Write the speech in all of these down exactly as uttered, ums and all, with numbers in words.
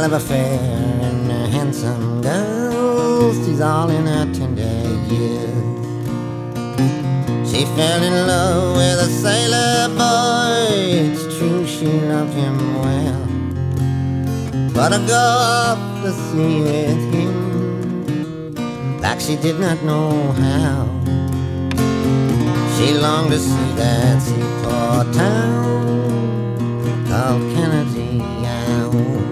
caliber fair and a handsome girl, she's all in her tender years. She fell in love with a sailor boy, it's true she loved him well, but to go off the sea with him, like she did not know how. She longed to see that seaport town called Kennedy Island.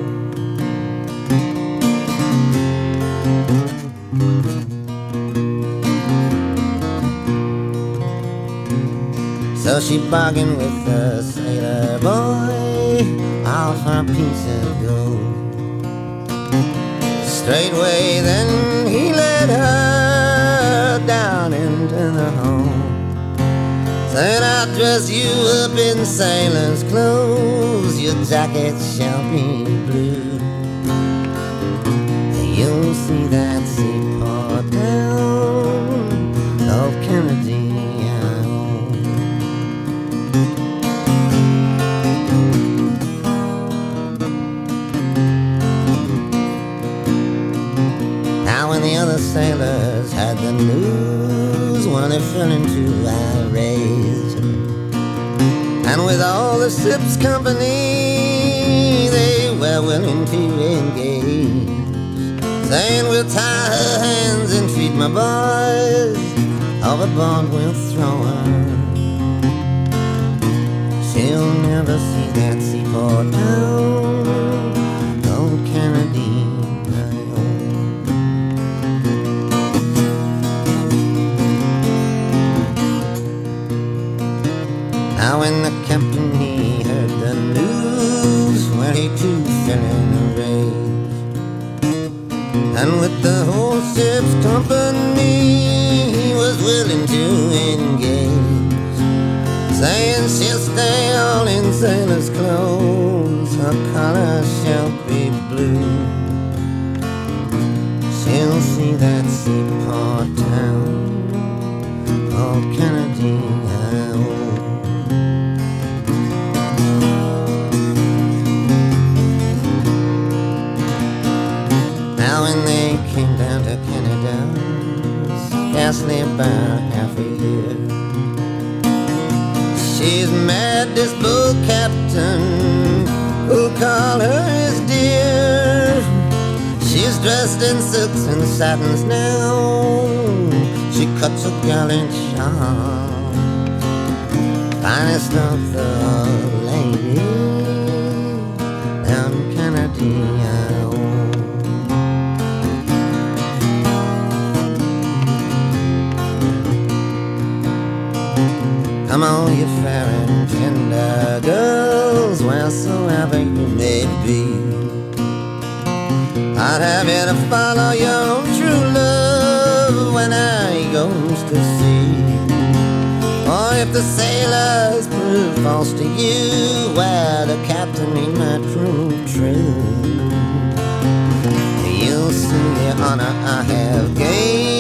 So she bargained with the sailor boy all for a piece of gold. Straightway then he led her down into the home, said, I'll dress you up in sailor's clothes, your jacket shall be blue. You'll see that seaport town of Kennedy Island. Now when the other sailors had the news, one they fell into irate, and with all the ship's company they were willing to engage, saying we'll tie her hands and feed my boys, overboard we'll throw her. She'll never see that seaport town, old Kennedy. Now when the captain he heard the news, well he too fell in a rage, and with the whole ship's company he was willing to engage, saying she'll stay all in sailor's clothes, her color shall be blue. She'll see that seaport town called Kennedy Island. Now when they came down to Canada, scarcely about half a year, she's mad, this boat captain, who call her his dear. She's dressed in silks and satins now, she cuts a gallant shawl, finest of the ladies down Kennedy Island. Come on, you fair and tender girls, wheresoever you may be, I'd have you to follow your own true love when I goes to sea. Or if the sailors prove false to you, well, the captain he might prove true. You'll see the honor I have gained